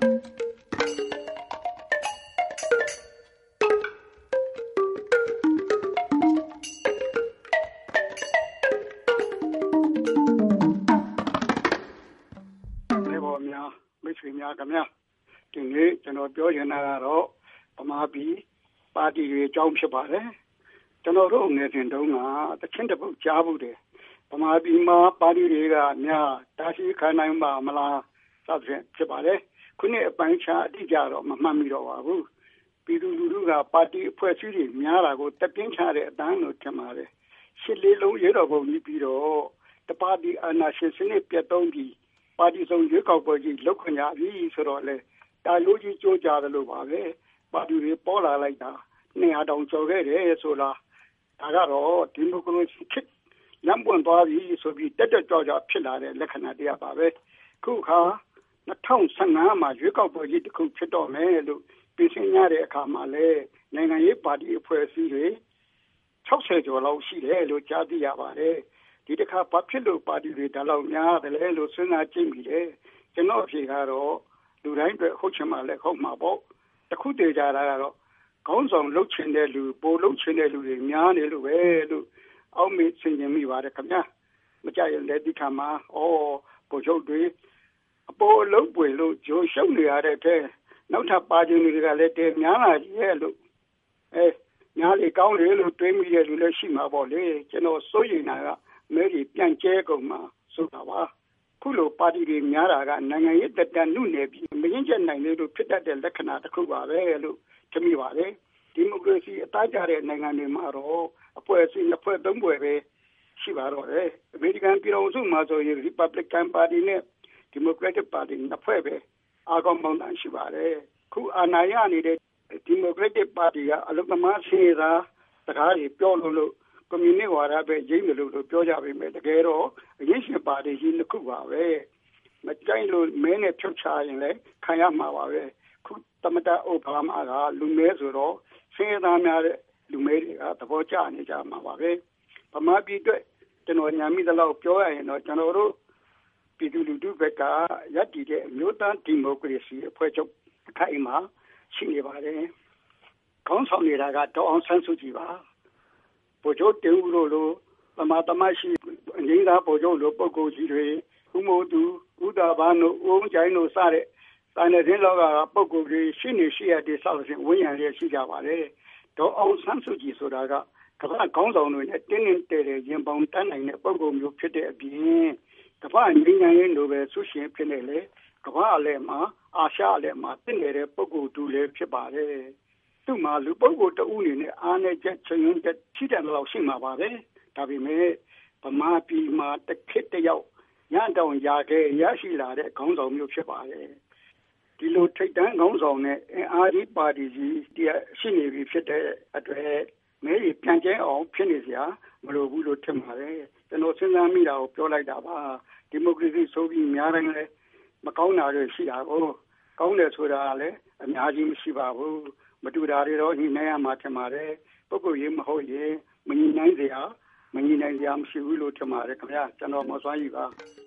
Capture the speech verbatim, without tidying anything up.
ခင်ဗျာဒီနေ့ကျွန်တော်ပြောချင်တာကတော့ဗမာပြည်ပါတီတွေအကြောင်းဖြစ်ပါတယ်ကျွန်တော်တို့ငယ်စဉ်တုန်းကတချင်းတပုတ်ကြားဘူးတယ်ဗမာပြည်မှာပါတီတွေကများတာရှိခံနိုင်ပါမလားစသဖြင့်ဖြစ်ပါတယ်ခုနှစ်အပိုင်းခြားအတိအကျတော့မမှတ်မိတော့ပါဘူးပြည်သူလူထုကပါတီအဖွဲ့အစည်းတွေများတာကိုတပြင်းချတဲ့အတန်းလို့ထင်ပါတယ်ရှစ်လေးလုံးရဲတော်ပုံကြီးပြီးတော့တပါတီအာဏာရှင်စနစ်ပြတ်သုံးပြီးပါတီစုံရွေးကောက်ပွဲကြီးလောက်ခွင့်ရပြီဆိုတော့လေတာလို့ကြီးကြိုးကြတယ်လို့ပါပဲပါတီတွေပေါ်လာလိုက်တာနေရာတောင်ကျော်ခဲ့တယ်ဆိုလားဒါကတော့ဒီမိုကရေစီခေတ်လမ်းပွင့်သွားပြီဆိုပြီးတက်တက်ကြွကြွဖြစ်လာတဲ့လက္ခဏာတရားပါပဲခုခါ၂၀၁၅မှာရွေးကောက်ပွဲကြီးတစ်ခုဖြစ်တော့မယ်လို့ပြင်ဆင်ရတဲ့အခါမှာလေနိုင်ငံရေးပါတီအဖွဲ့အစည်းတွေ၆၀ကျော်လောက်ရှိတယ်လို့ကြားသိရပါတယ်ဒီတစ်ခါဘာဖြစ်လို့ပါတီတွေဒါလောက်များတယ်လဲလို့စဉ်းစားကြည့်မိတယ်ကျွန်တော်အဖြေကတော့လူတိုင်းအတွက်ဟုတ်ချင်မှလည်းဟုတ်မှာပေါ့တခုတည်းကြတာကတော့ခေါင်းဆောင်လှုပ်ချင်တဲ့လူပိုလှုပ်ချင်တဲ့လူတွေများနေလို့ပဲလို့အောက်မေ့ဆင်ခြင်မိပါတယ်ခင်ဗျာမကြရင်လည်းဒီခါမှာဩပိုချုပ်တွေအပေါ်လှုပ်ပွေလို့ဂျိုးရှုပ်နေရတဲ့တဲ့နောက်ထပ်ပါခြင်းတွေကလည်းတဲများလာရဲ့လို့အဲညားလေကောင်းတယ်လို့တွေးမိတဲ့လူလည်းရှိမှာပေါ့လေကျွန်တော်စိုးရိမ်တာကမဲကြီးပြန်ကျဲကုန်မှာဆိုတာပါခုလိုပါတီတွေများတာကနိုင်ငံရေးတက်တန်နုနယ်ပြီးမရင်ကျက်နိုင်လို့ဖြစ်တတ်တဲ့လက္ခဏာတစ်ခုပါပဲလို့ထင်မိပါတယ်ဒီမိုကရေစီအသားကျတဲ့နိုင်ငံတွေမှာတော့အဖွဲ့အစည်းနှစ်ဖွဲ့သုံးဖွဲ့ပဲရှိပါတော့တယ်အမေရိကန်ပြည်ထောင်စုမှာဆိုရင် Republican Party နဲ့ Democratic Party နှစ်ဖွဲ့ပဲအားကောင်းပေါင်းတန်းရှိပါတယ်ခုအာဏာရနေတဲ့ Democratic Party ကအလုပ်သမားရှင်းသားစကားတွေပြောလို့လို့ကွန်မြူနစ်ဝါဒပဲရိမ့်တယ်လို့ပြောကြပေမဲ့တကယ်တော့အရေးရှင်ပါတီကြီးတစ်ခုပါပဲမကြိုက်လို့မဲနဲ့ဖြုတ်ချရင်လည်းခံရမှာပါပဲခုသမတအိုဘားမားကလူမဲဆိုတော့ရှင်းသားများတဲ့လူမဲတွေကသဘောကျနေကြမှာပါပဲဗမာပြည်အတွက်ကျွန်တော်ညာမိသလောက်ပြောရရင်တော့ကျွန်တော်တို့ပြည်သူလူထုဘက်ကရပ်တည်တဲ့အမျိုးသားဒီမိုကရေစီအဖွဲ့ချုပ်အခိုင်အမာရှိနေပါတယ်ခေါင်းဆောင်နေတာကဒေါ်အောင်ဆန်းစုကြည်ပါဗိုလ်ချုပ်တင်ဦးတို့လိုသမာသမရှိအငိမ့်သားဗိုလ်ချုပ်လိုပုဂ္ဂိုလ်ကြီးတွေဥမိုးသူဥဒါဘာနုဥုံကျိုင်းတို့စတဲ့တိုင်းနယ်လောကပုဂ္ဂိုလ်တွေရှိနေရှိရတဲ့ဆောက်ရှင်ဝိညာဉ်ရရှိကြပါတယ်ဒေါ်အောင်ဆန်းစုကြည်ဆိုတာကကမ္ဘာခေါင်းဆောင်တွေနဲ့တင်းတင်းတဲတဲရင်ပေါင်တန်းနိုင်တဲ့ပုဂ္ဂိုလ်မျိုးဖြစ်တဲ့အပြင်ကမ္ဘာငြိမ်းချမ်းရေးနိုဘယ်ဆုရှင်ဖြစ်နေလေကမ္ဘာအလဲမှာအာရှအလဲမှာတင့်နေတဲ့ပုဂ္ဂိုလ်တူလည်းဖြစ်ပါတယ်သူ့မှာလူပုဂ္ဂိုလ်တဦးအနေနဲ့အားနဲ့ချက်ချွင်ချက်ရှိတယ်လို့ရှိမှာပါပဲဒါပေမဲ့ဗမာပြည်မှာတစ်ခေတ်တယောက်ညတောင်ရာခဲ့ရရှိလာတဲ့ခေါင်းဆောင်မျိုးဖြစ်ပါတယ်ဒီလိုထိတ်တန်းခေါင်းဆောင်နဲ့အားကြီးပါတီကြီးတရားရှိနေပြီဖြစ်တဲ့အတွက်မဲရီပြန်ကျဲအောင်ဖြစ်နေစရာမလိုဘူးလို့ထင်ပါတယ်ကျွန်တော်စဉ်းစားမိတာကိုပြောလိုက်တာပါဒီမိုကရေစီဆိုပြီးများတိုင်းလည်းမကောင်းတာတွေရှိတာကိုကောင်းတယ်ဆိုတာလည်းအများကြီးမရှိပါဘူးမတူတာတွေတော့ညီနိုင်ရမှာထင်ပါတယ်ပုဂ္ဂိုလ်ရေးမဟုတ်ရင်မညီနိုင်စရာမညီနိုင်စရာမရှိဘူးလို့ထင်ပါတယ်ခင်ဗျာကျွန်တော်မစွမ်းရည်ပါ